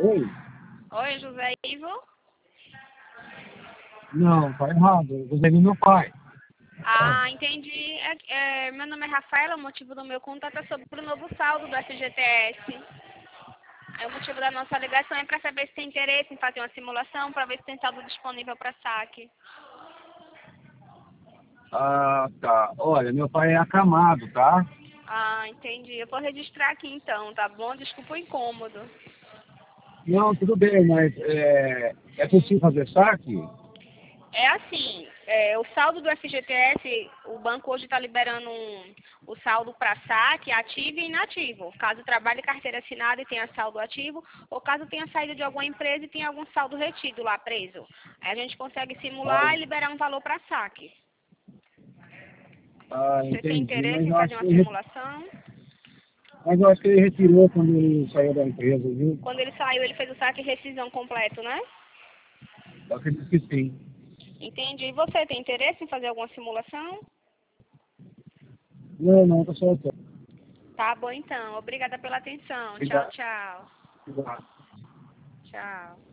Oi? Oi, José Ivo? Não, tá errado. Eu usei meu pai. Ah, entendi. Meu nome é Rafaela, o motivo do meu contato é sobre o novo saldo do FGTS. Aí, o motivo da nossa ligação é para saber se tem interesse em fazer uma simulação, para ver se tem saldo disponível para saque. Ah, tá. Olha, meu pai é acamado, tá? Ah, entendi. Eu vou registrar aqui então, tá bom? Desculpa o incômodo. Não, tudo bem, mas é possível fazer saque? É assim, o saldo do FGTS, o banco hoje está liberando o saldo para saque ativo e inativo. Caso trabalhe carteira assinada e tenha saldo ativo, ou caso tenha saído de alguma empresa e tenha algum saldo retido lá preso. Aí a gente consegue simular e liberar um valor para saque. Você tem Entendi, interesse em fazer uma simulação? mas eu acho que ele retirou quando ele saiu da empresa, viu? Quando ele saiu, ele fez o saque e rescisão completo, né? Eu acredito que sim. Entendi. E você tem interesse em fazer alguma simulação? Não, não, tá certo. Tá bom então. Obrigada pela atenção. Tchau, Obrigado. tchau. Obrigado. Tchau.